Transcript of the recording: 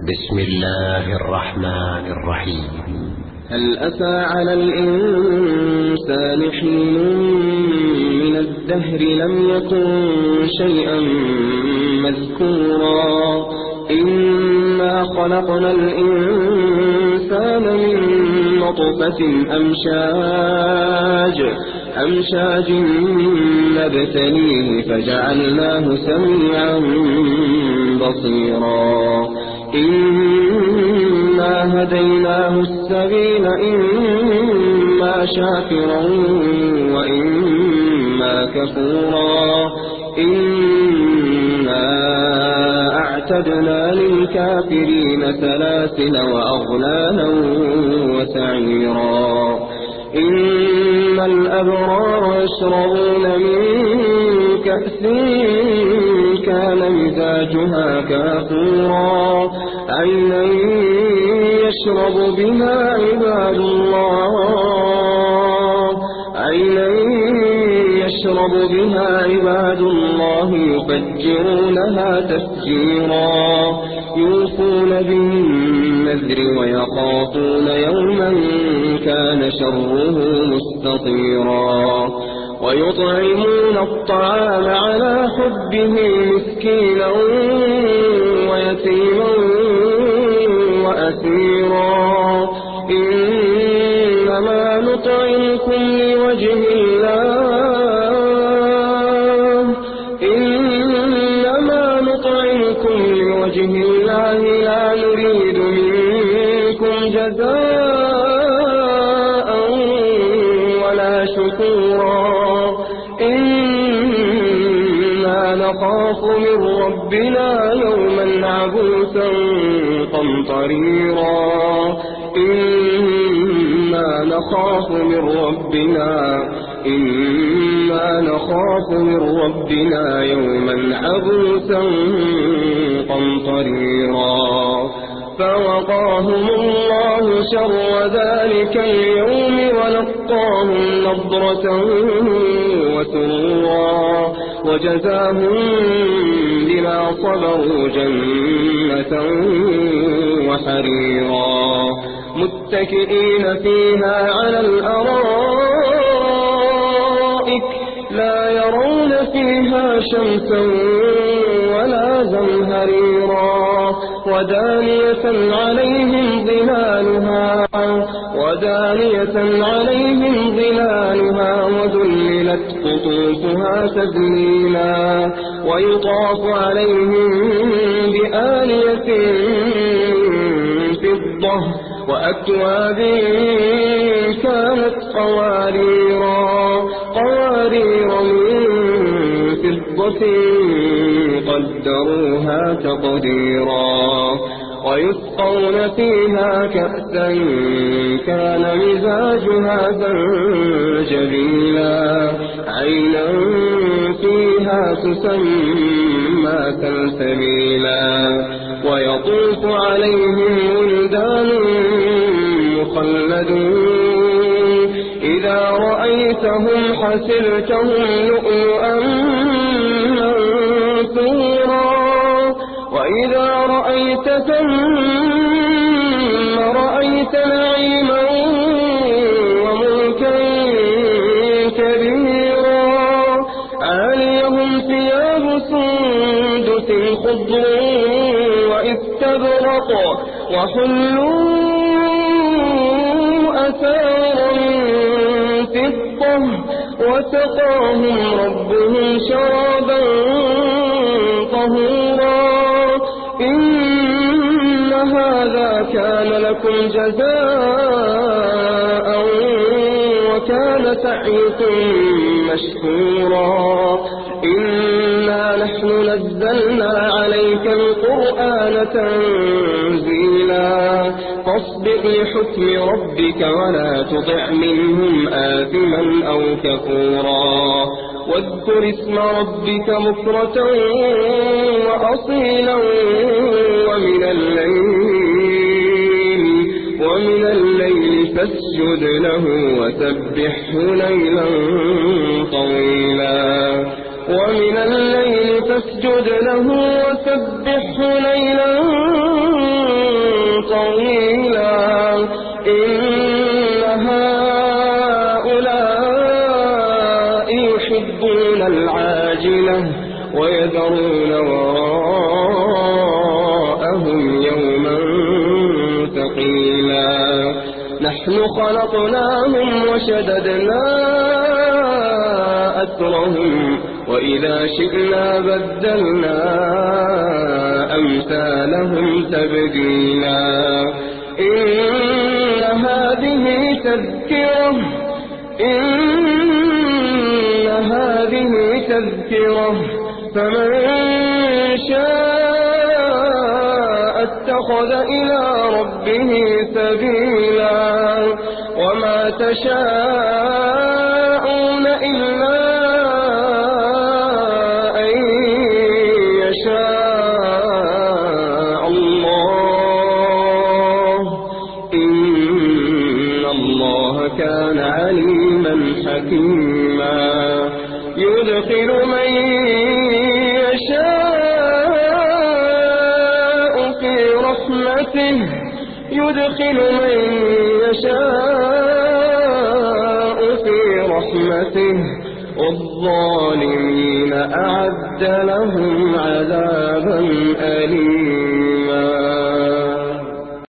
بسم الله الرحمن الرحيم. هل أتى على الإنسان حين من الدهر لم يكن شيئا مذكورا إنا خلقنا الإنسان من نطفة أمشاج نبتليه فجعلناه سميعا بصيرا إنا هديناه السبيل إما شاكرا وإما كفورا إنا أعتدنا للكافرين سلاسل وأغلالا وسعيرا إن الأبرار يشربون من كأس كان مزاجها كافورا عينا يشرب بها عباد الله يفجرونها تفجيرا يوفون بالنذر ويخافون يوما كان شره مستطيرا ويطعمون الطعام على حبه مسكينا ويتيما وأسيرا إنما نطعمكم لوجه الله لا نريد منكم جزاء ولا شكورا إنا نخاف من ربنا يوما عبوسا قمطريرا إنا نخاف من ربنا يوما عبوسا قمطريرا فوقاهم الله شر ذلك اليوم ولقاهم نضرة وسرورا وجزاهم بما صبروا جنة وحريرا متكئين فيها على الأرائك لا يرون فيها شمسا ولا زمهريرا ودانية عليهم ظلالها وذللت قطوفها تذليلا ويطاف عليهم بآنية فضة وأكواب كانت قوارير من فضة قدروها تقديرا ويسقون فيها كأسا كان مزاجها زنجبيلا عينا فيها تسمى سلسبيلا ويطوف عليهم ولدان مخلدون إذا رأيتهم حسبتهم لؤلؤا منثورا وإذا رأيت ثم رأيت نعيما وملكا كبيرا عاليهم ثياب سندس خضر واستبرق وحلوا أساور من فضة وسقاهم ربهم شرابا طهورا إن هذا كان لكم جزاء وكان سعيكم مشكورا إنا نحن نزلنا عليك القرآن تنزيلا فاصبر لحكم ربك ولا تطع منهم آثما أو كفورا واذكر اسم ربك بكرة وأصيلا ومن الليل فاسجد له وسبحه ليلا طويلا ومن الليل فاسجد له وسبحه ليلا حيلا نحن خلقناهم وشددنا أسرهم وإذا شئنا بدلنا أمثالهم تبديلا إن هذه تذكرة فمن شاء اتخذ إلى ربه سبيلا وما تشاءون إلا أن يشاء الله إن الله كان عليما حكيما يدخل من يشاء في رحمته والظالمين أعد لهم عذابا أليما.